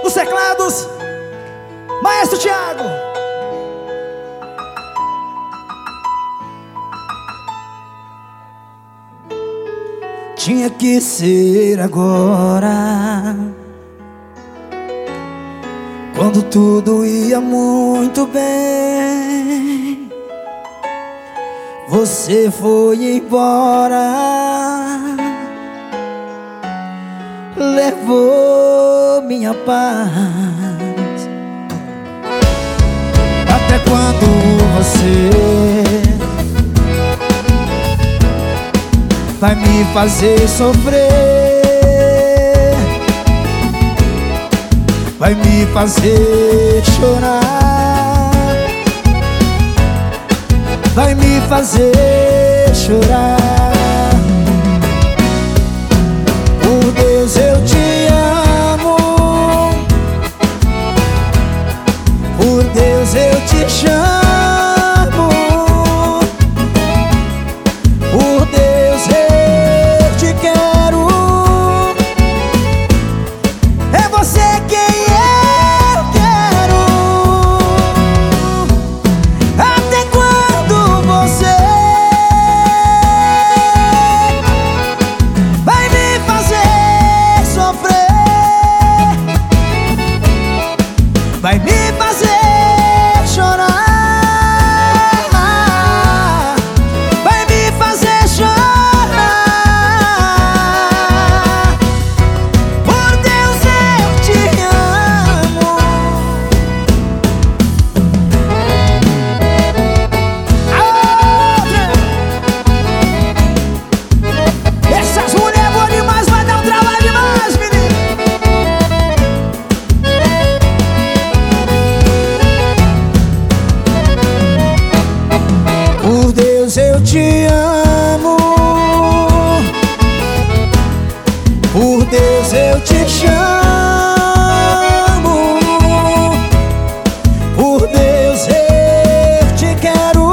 Nos teclados, Maestro Thiago. Tinha que ser agora, quando tudo ia muito bem. Você foi embora, levou minha paz. Até quando você vai me fazer sofrer? Vai me fazer chorar? Vai me fazer chorar? Por Deus eu te amo, por Deus eu te chamo, por Deus eu te quero. É você quem eu quero. Até quando você vai me fazer sofrer? Vai me fazer chorar? Vai me fazer chorar? Por Deus eu te amo. Essas mulheres boas demais, vai dar um trabalho demais, menino. Por Deus eu te amo, por Deus eu te chamo, por Deus eu te quero.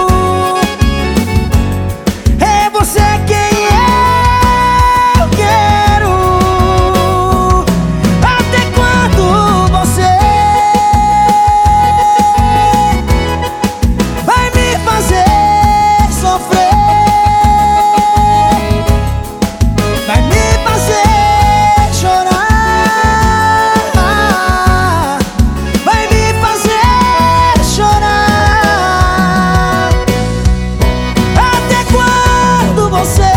É você quem eu quero. Até quando você vai me fazer sofrer? Vai me fazer chorar? Vai me fazer chorar? Até quando você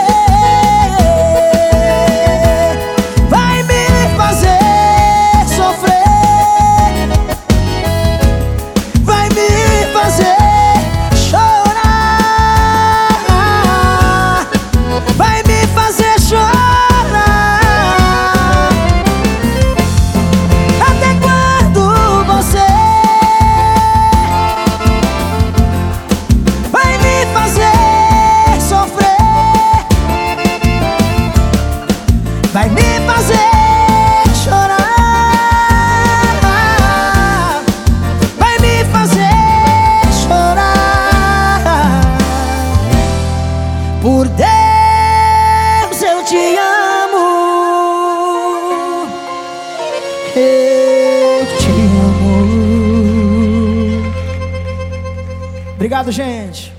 vai me fazer sofrer? Vai me fazer chorar? Vai me fazer chorar? Até quando você vai me fazer sofrer? Vai me fazer chorar? Vai me fazer chorar? Por Deus eu te amo, eu te amo. Obrigado, gente.